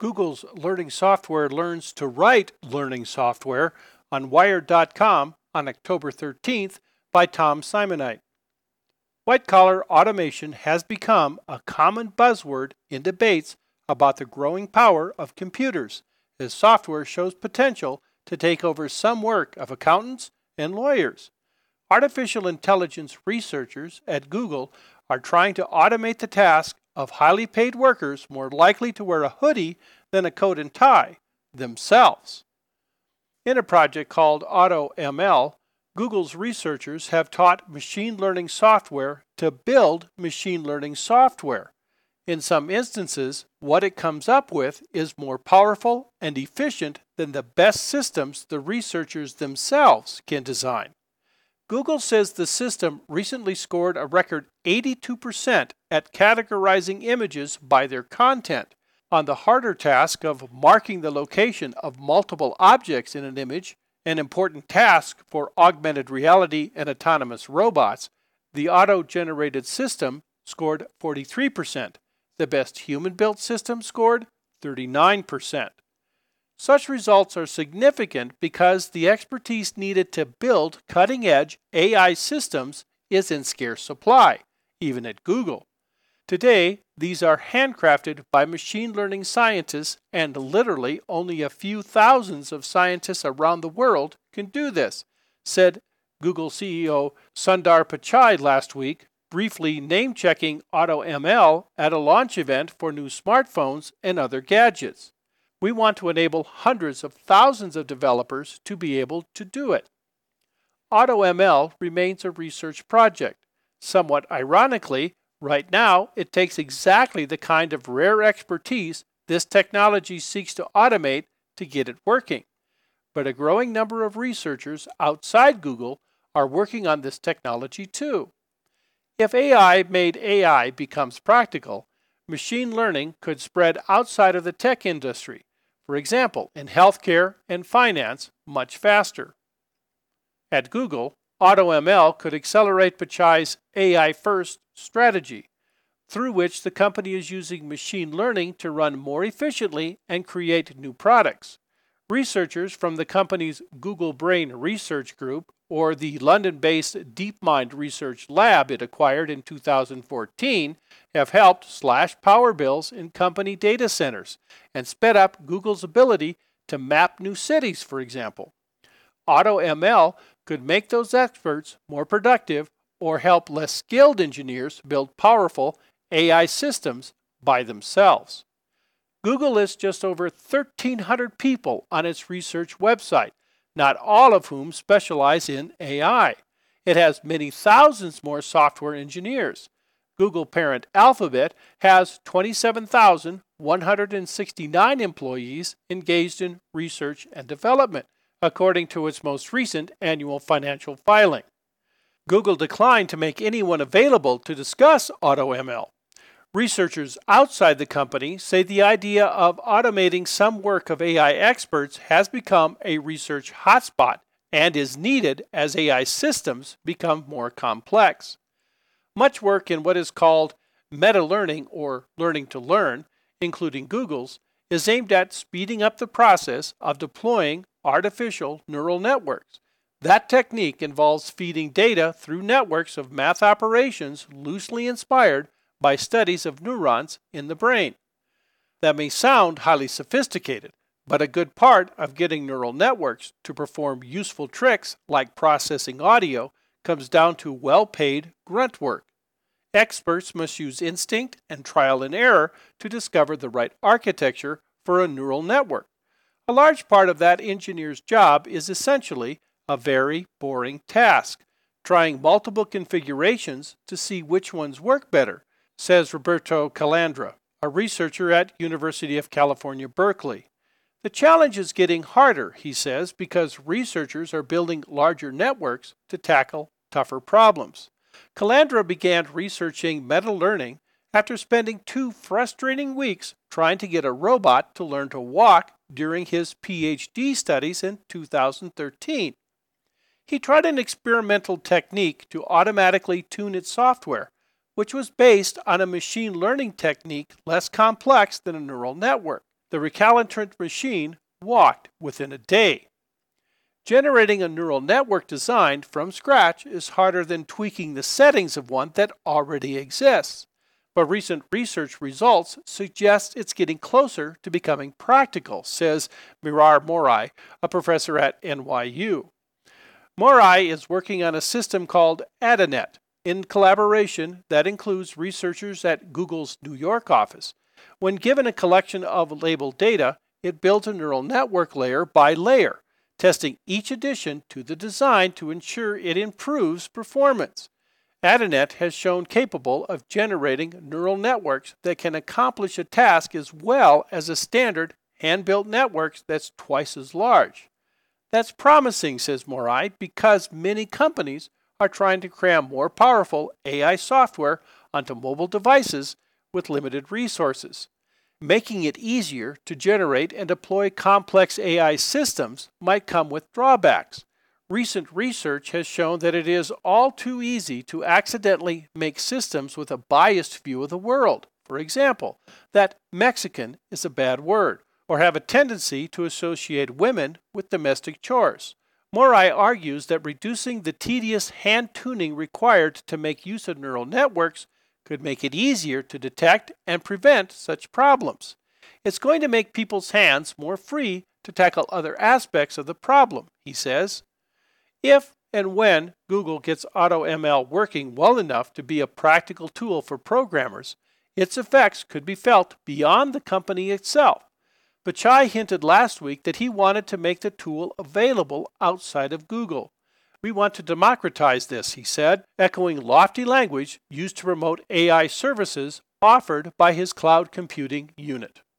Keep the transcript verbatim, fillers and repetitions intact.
Google's learning software learns to write learning software on Wired dot com on October thirteenth by Tom Simonite. White-collar automation has become a common buzzword in debates about the growing power of computers, as software shows potential to take over some work of accountants and lawyers. Artificial intelligence researchers at Google are trying to automate the task of highly paid workers more likely to wear a hoodie than a coat and tie themselves. In a project called AutoML, Google's researchers have taught machine learning software to build machine learning software. In some instances, what it comes up with is more powerful and efficient than the best systems the researchers themselves can design. Google says the system recently scored a record eighty-two percent at categorizing images by their content. On the harder task of marking the location of multiple objects in an image, an important task for augmented reality and autonomous robots, the auto-generated system scored forty-three percent. The best human-built system scored thirty-nine percent. Such results are significant because the expertise needed to build cutting-edge A I systems is in scarce supply, even at Google. Today, these are handcrafted by machine learning scientists, and literally only a few thousands of scientists around the world can do this, said Google C E O Sundar Pichai last week, briefly name-checking AutoML at a launch event for new smartphones and other gadgets. We want to enable hundreds of thousands of developers to be able to do it. AutoML remains a research project. Somewhat ironically, right now it takes exactly the kind of rare expertise this technology seeks to automate to get it working. But a growing number of researchers outside Google are working on this technology too. If A I made A I becomes practical, machine learning could spread outside of the tech industry, for example, in healthcare and finance, much faster. At Google, AutoML could accelerate Pichai's A I-first strategy, through which the company is using machine learning to run more efficiently and create new products. Researchers from the company's Google Brain Research Group, or the London-based DeepMind Research Lab it acquired in two thousand fourteen, have helped slash power bills in company data centers and sped up Google's ability to map new cities, for example. AutoML could make those experts more productive or help less skilled engineers build powerful A I systems by themselves. Google lists just over thirteen hundred people on its research website, not all of whom specialize in A I. It has many thousands more software engineers. Google parent Alphabet has twenty-seven thousand one hundred sixty-nine employees engaged in research and development, according to its most recent annual financial filing. Google declined to make anyone available to discuss AutoML. Researchers outside the company say the idea of automating some work of A I experts has become a research hotspot and is needed as A I systems become more complex. Much work in what is called meta-learning or learning to learn, including Google's, is aimed at speeding up the process of deploying artificial neural networks. That technique involves feeding data through networks of math operations loosely inspired by studies of neurons in the brain. That may sound highly sophisticated, but a good part of getting neural networks to perform useful tricks like processing audio comes down to well-paid grunt work. Experts must use instinct and trial and error to discover the right architecture for a neural network. A large part of that engineer's job is essentially a very boring task, trying multiple configurations to see which ones work better, says Roberto Calandra, a researcher at University of California, Berkeley. The challenge is getting harder, he says, because researchers are building larger networks to tackle tougher problems. Calandra began researching meta-learning after spending two frustrating weeks trying to get a robot to learn to walk during his PhD studies in two thousand thirteen. He tried an experimental technique to automatically tune its software, which was based on a machine learning technique less complex than a neural network. the recalcitrant machine walked within a day. Generating a neural network designed from scratch is harder than tweaking the settings of one that already exists, but recent research results suggest it's getting closer to becoming practical, says Mirar Morai, a professor at N Y U. Morai is working on a system called AdaNet, in collaboration that includes researchers at Google's New York office. When given a collection of labeled data, it builds a neural network layer by layer, testing each addition to the design to ensure it improves performance. AdaNet has shown capable of generating neural networks that can accomplish a task as well as a standard hand-built network that's twice as large. That's promising, says Morai, because many companies are trying to cram more powerful A I software onto mobile devices with limited resources. Making it easier to generate and deploy complex A I systems might come with drawbacks. Recent research has shown that it is all too easy to accidentally make systems with a biased view of the world. For example, that Mexican is a bad word, or have a tendency to associate women with domestic chores. Morai argues that reducing the tedious hand-tuning required to make use of neural networks could make it easier to detect and prevent such problems. It's going to make people's hands more free to tackle other aspects of the problem, he says. If and when Google gets AutoML working well enough to be a practical tool for programmers, its effects could be felt beyond the company itself. Pichai hinted last week that he wanted to make the tool available outside of Google. We want to democratize this, he said, echoing lofty language used to promote A I services offered by his cloud computing unit.